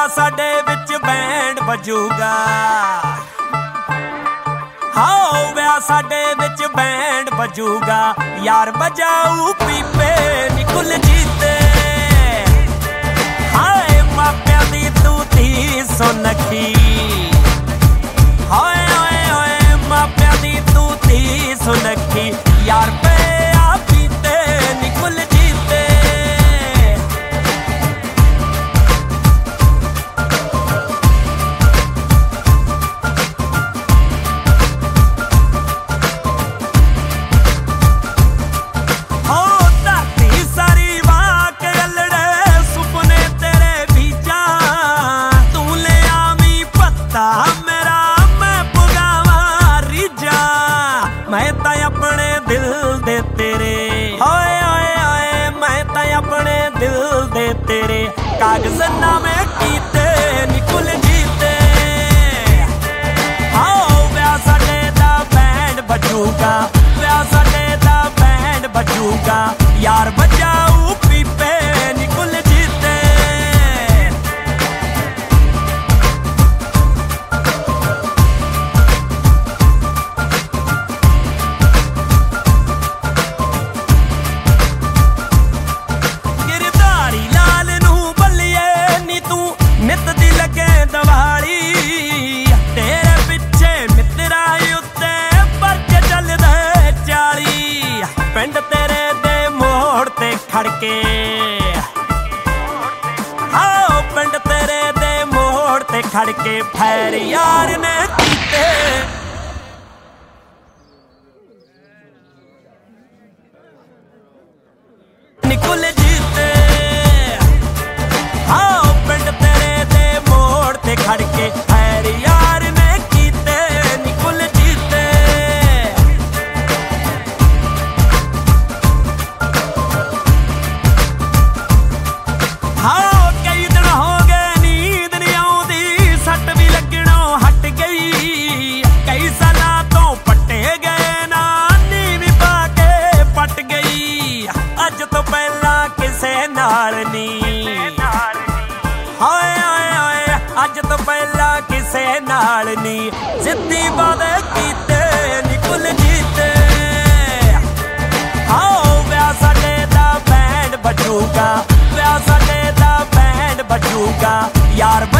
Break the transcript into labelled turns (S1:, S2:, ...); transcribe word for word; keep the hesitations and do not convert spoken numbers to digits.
S1: ਵਿਆਹ ਸਾਡੇ ਵਿੱਚ ਬੈਂਡ ਵੱਜੂਗਾ। ਹਾਓ ਵਿਆਹ ਸਾਡੇ ਵਿੱਚ ਬੈਂਡ ਵੱਜੂਗਾ। ਯਾਰ ਵਜਾਊ ਪੀਪੇ ਨੀ ਕੁਲਜੀਤੇ। ਹਾਏ ਮਾਪਿਆਂ ਦੀ ਤੂੰ ਧੀ ਸੁਨੱਖੀ। ਹਾਏ ਓਏ ਓਏ ਮਾਪਿਆਂ ਦੀ ਤੂੰ ਧੀ ਸੁਨੱਖੀ। ਯਾਰ ਪਿਆ ਪੀਤੇ ਨੀ ਕੁਲਜੀਤੇ। मैं तां अपने दिल दे तेरे ओए ओए ओए मैं तां अपने दिल दे तेरे कागज नामे कीते नी कुलजीते। आओ व्याह साडे दा बैंड बजूगा। व्याह साडे दा बैंड बजूगा। यार बजाऊ पीपे नी कुलजीते। पिंड तेरे दे मोड़ ते खड़के आओ पिंड तेरे दे मोड़ ते खड़के फैर यार ने कीते। निकुल जीते आओ पिंड तेरे दे मोड़ ते खड़के फैर यार ने कीते। निकुल जीते हाँ कई दिन हो गए नींद नहीं आउंदी। सट भी लगनों हट गई। कई सालां तो पट्टे गए नानी भी पाके पट गई। अज तो पहला किसे नाल नी हाय हाय हाय अज तो पहला किसे नाल नी। जिद्दी वादे कीते नी कुलजीते। आओ व्याह साडे दा बैंड बजूगा। व्याह साडे दा बैंड बजूगा। यार